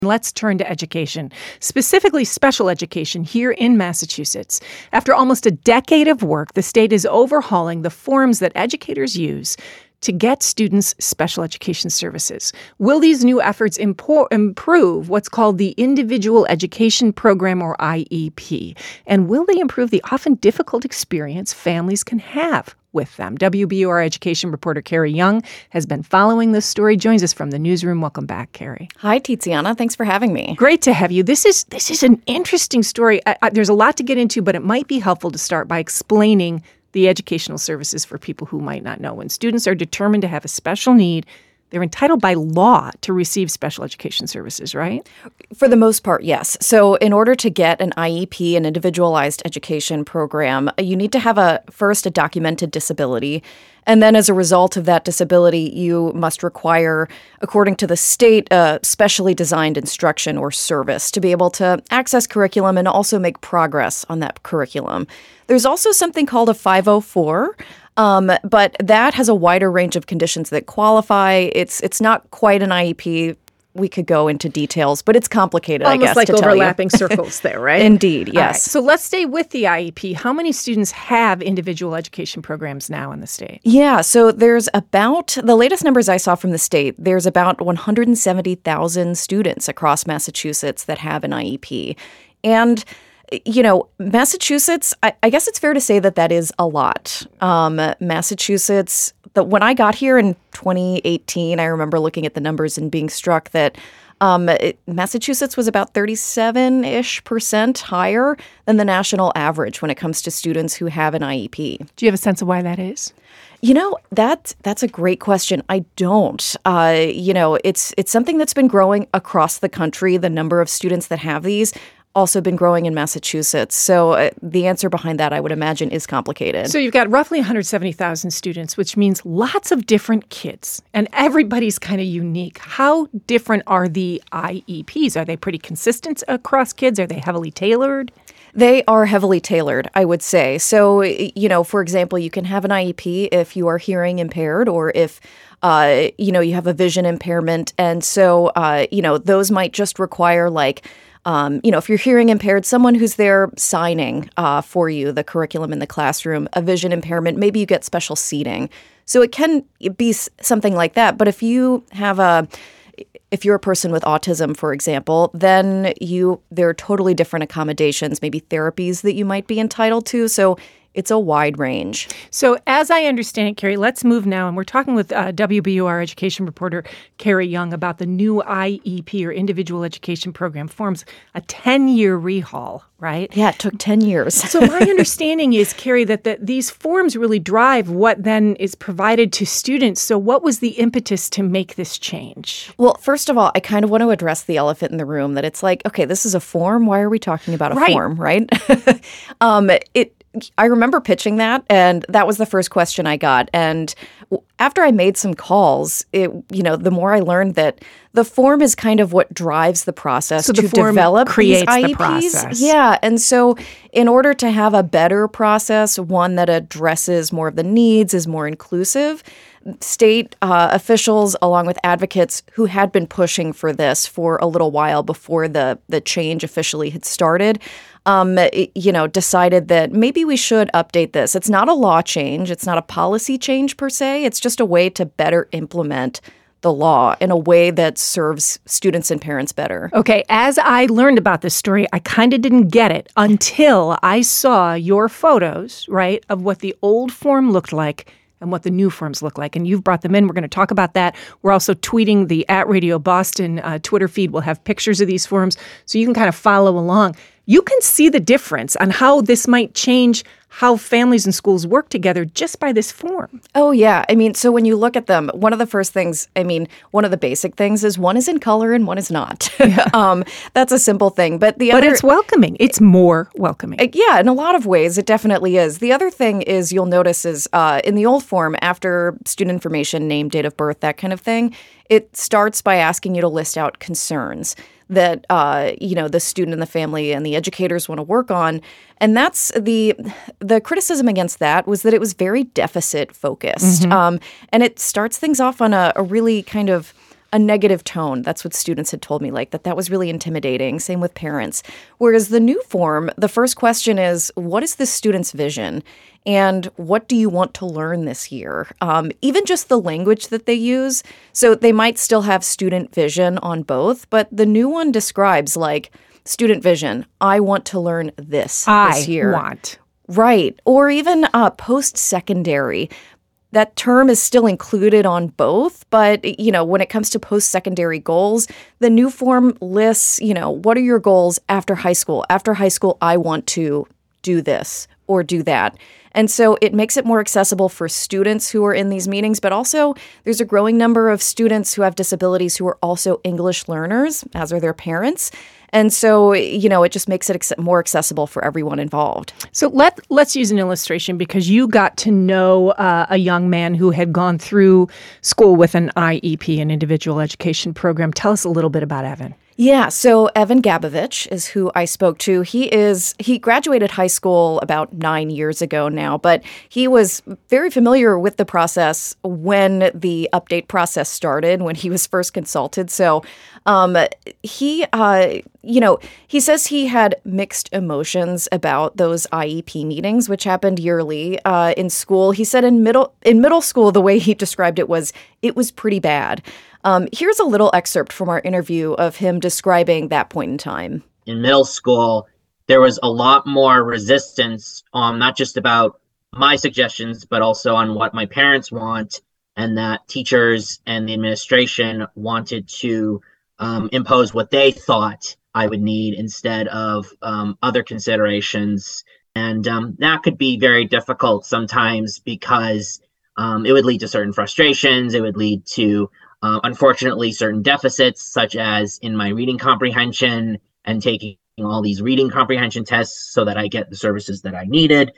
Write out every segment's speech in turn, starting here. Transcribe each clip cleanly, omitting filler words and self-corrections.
Let's turn to education, specifically special education here in Massachusetts. After almost a decade of work, the state is overhauling the forms that educators use to get students special education services. Will these new efforts improve what's called the Individual Education Program, or IEP? And will they improve the often difficult experience families can have with them? WBUR education reporter Carrie Young has been following this story, joins us from the newsroom. Welcome back, Carrie. Hi, Tiziana. Thanks for having me. Great to have you. This is an interesting story. There's a lot to get into, but it might be helpful to start by explaining the educational services for people who might not know. When students are determined to have a special need, they're entitled by law to receive special education services, right? For the most part, yes. So in order to get an IEP, an individualized education program, you need to have first a documented disability. And then as a result of that disability, you must require, according to the state, a specially designed instruction or service to be able to access curriculum and also make progress on that curriculum. There's also something called a 504, but that has a wider range of conditions that qualify. It's not quite an IEP. We could go into details, but it's complicated, I guess, almost like to tell you. overlapping circles there, right? Indeed, yes. All right, so let's stay with the IEP. How many students have individual education programs now in the state? Yeah, so there's about, the latest numbers I saw from the state, there's about 170,000 students across Massachusetts that have an IEP. And Massachusetts, I guess it's fair to say that is a lot. Massachusetts, when I got here in 2018, I remember looking at the numbers and being struck that Massachusetts was about 37-ish% higher than the national average when it comes to students who have an IEP. Do you have a sense of why that is? That's a great question. I don't. It's something that's been growing across the country. The number of students that have these also been growing in Massachusetts. So the answer behind that, I would imagine, is complicated. So you've got roughly 170,000 students, which means lots of different kids, and everybody's kind of unique. How different are the IEPs? Are they pretty consistent across kids? Are they heavily tailored? They are heavily tailored, I would say. So, for example, you can have an IEP if you are hearing impaired or if you have a vision impairment. And so, those might just require if you're hearing impaired, someone who's there signing for you the curriculum in the classroom, a vision impairment, maybe you get special seating. So it can be something like that. But if you're a person with autism, for example, then there are totally different accommodations, maybe therapies that you might be entitled to. So it's a wide range. So as I understand it, Carrie, let's move now. And we're talking with WBUR education reporter Carrie Young about the new IEP, or Individual Education Program, forms a 10-year rehaul, right? Yeah, it took 10 years. So my understanding is, Carrie, that these forms really drive what then is provided to students. So what was the impetus to make this change? Well, first of all, I kind of want to address the elephant in the room, that it's like, okay, this is a form. Why are we talking about a form, right? I remember pitching and that was the first question I got. And after I made some calls, the more I learned that the form is kind of what drives the process to develop creates these IEPs. The process. Yeah, and so in order to have a better process, one that addresses more of the needs, is more inclusive, state officials, along with advocates who had been pushing for this for a little while before the change officially had started, decided that maybe we should update this. It's not a law change. It's not a policy change per se. It's just a way to better implement the law in a way that serves students and parents better. Okay, as I learned about this story, I kind of didn't get it until I saw your photos, right, of what the old form looked like and what the new forms look like. And you've brought them in. We're going to talk about that. We're also tweeting the @RadioBoston Twitter feed. We'll have pictures of these forms so you can kind of follow along. You can see the difference on how this might change how families and schools work together just by this form. Oh, yeah. So when you look at them, one of the basic things is one is in color and one is not. Yeah. That's a simple thing. But it's welcoming. It's more welcoming. Yeah, in a lot of ways, it definitely is. The other thing is you'll notice is in the old form, after student information, name, date of birth, that kind of thing, it starts by asking you to list out concerns that, the student and the family and the educators want to work on. And that's the criticism against that was that it was very deficit focused. Mm-hmm. And it starts things off on a really kind of a negative tone. That's what students had told me, like that was really intimidating. Same with parents. Whereas the new form, the first question is, what is this student's vision? And what do you want to learn this year? Even just the language that they use. So they might still have student vision on both, but the new one describes like student vision. I want to learn this year. Right. Or even post-secondary. That term is still included on both, but, when it comes to post-secondary goals, the new form lists, what are your goals after high school? After high school, I want to do this or do that. And so it makes it more accessible for students who are in these meetings, but also there's a growing number of students who have disabilities who are also English learners, as are their parents. And so, it just makes it more accessible for everyone involved. So let's use an illustration, because you got to know a young man who had gone through school with an IEP, an individual education program. Tell us a little bit about Evan. Yeah, so Evan Gabovich is who I spoke to. He graduated high school about 9 years ago now, but he was very familiar with the process when the update process started, when he was first consulted. So he says he had mixed emotions about those IEP meetings, which happened yearly in school. He said in middle school, the way he described it was pretty bad. Here's a little excerpt from our interview of him describing that point in time. In middle school, there was a lot more resistance, not just about my suggestions, but also on what my parents want, and that teachers and the administration wanted to impose what they thought I would need instead of other considerations. And that could be very difficult sometimes, because it would lead to certain frustrations. It would lead to unfortunately, certain deficits, such as in my reading comprehension and taking all these reading comprehension tests so that I get the services that I needed.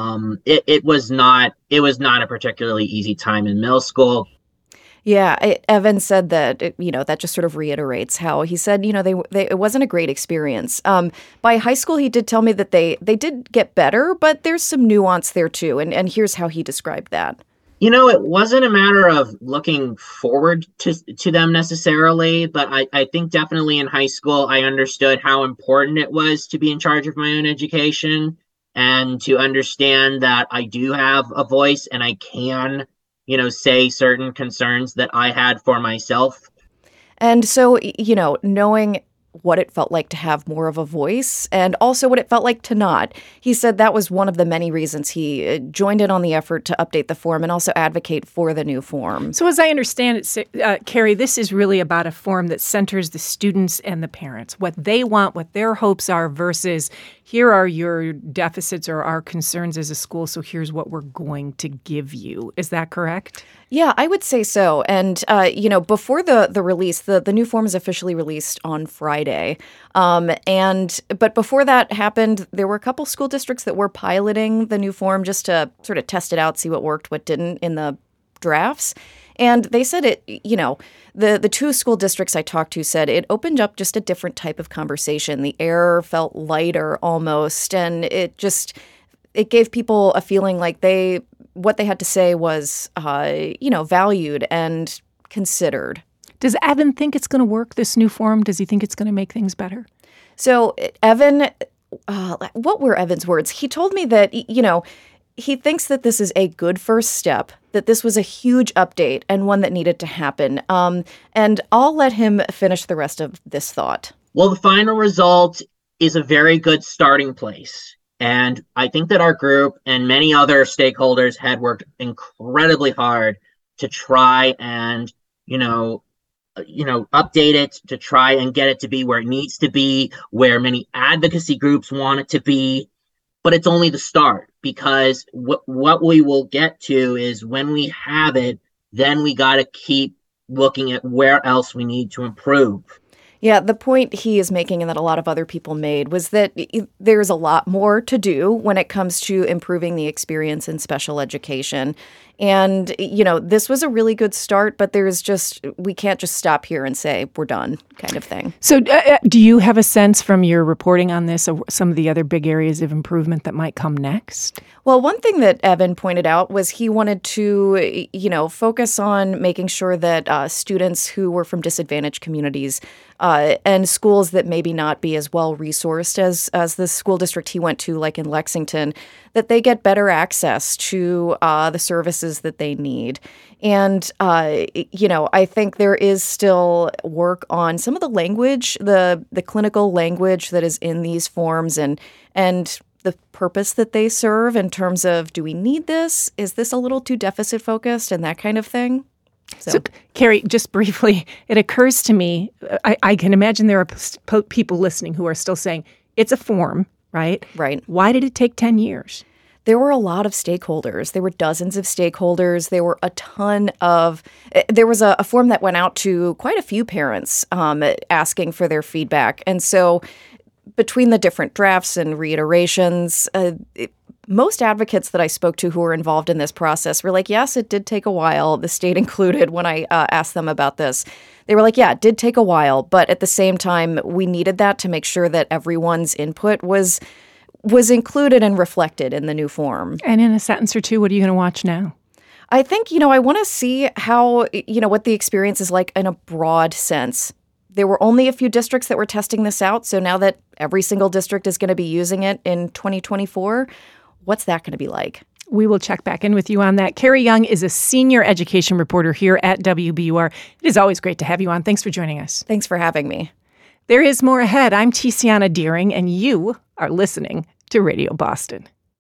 It was not a particularly easy time in middle school. Yeah, Evan said that, that just sort of reiterates how he said, it wasn't a great experience. By high school, he did tell me that they did get better, but there's some nuance there too. And here's how he described that. It wasn't a matter of looking forward to them necessarily, but I think definitely in high school, I understood how important it was to be in charge of my own education and to understand that I do have a voice and I can, say certain concerns that I had for myself. And so, knowing what it felt like to have more of a voice and also what it felt like to not. He said that was one of the many reasons he joined in on the effort to update the form and also advocate for the new form. So as I understand it, Carrie, this is really about a form that centers the students and the parents, what they want, what their hopes are versus here are your deficits or our concerns as a school, so here's what we're going to give you. Is that correct? Yeah, I would say so. And, before the release, the new form is officially released on Friday. But before that happened, there were a couple school districts that were piloting the new form just to sort of test it out, see what worked, what didn't in the drafts. And they said the two school districts I talked to said it opened up just a different type of conversation. The air felt lighter almost, and it gave people a feeling like what they had to say was, valued and considered. Does Evan think it's going to work, this new form? Does he think it's going to make things better? So Evan, what were Evan's words? He told me that, he thinks that this is a good first step, that this was a huge update and one that needed to happen. And I'll let him finish the rest of this thought. Well, the final result is a very good starting place. And I think that our group and many other stakeholders had worked incredibly hard to try and, update it, to try and get it to be where it needs to be, where many advocacy groups want it to be. But it's only the start, because what we will get to is when we have it, then we got to keep looking at where else we need to improve. Yeah, the point he is making and that a lot of other people made was that there's a lot more to do when it comes to improving the experience in special education. And, this was a really good start, but we can't just stop here and say we're done kind of thing. So do you have a sense from your reporting on this of some of the other big areas of improvement that might come next? Well, one thing that Evan pointed out was he wanted to, focus on making sure that students who were from disadvantaged communities and schools that maybe not be as well resourced as the school district he went to, like in Lexington, that they get better access to the services that they need. And, I think there is still work on some of the language, the clinical language that is in these forms and the purpose that they serve in terms of, do we need this? Is this a little too deficit focused and that kind of thing? So, Carrie, just briefly, it occurs to me, I can imagine there are people listening who are still saying, it's a form, right? Right. Why did it take 10 years? There were a lot of stakeholders. There were dozens of stakeholders. There were there was a form that went out to quite a few parents asking for their feedback. And so between the different drafts and reiterations, most advocates that I spoke to who were involved in this process were like, yes, it did take a while, the state included, when I asked them about this. They were like, yeah, it did take a while, but at the same time, we needed that to make sure that everyone's input was included and reflected in the new form. And in a sentence or two, what are you going to watch now? I think, I want to see how, what the experience is like in a broad sense. There were only a few districts that were testing this out, so now that every single district is going to be using it in 2024, what's that going to be like? We will check back in with you on that. Carrie Young is a senior education reporter here at WBUR. It is always great to have you on. Thanks for joining us. Thanks for having me. There is more ahead. I'm Tiziana Deering, and you are listening to Radio Boston.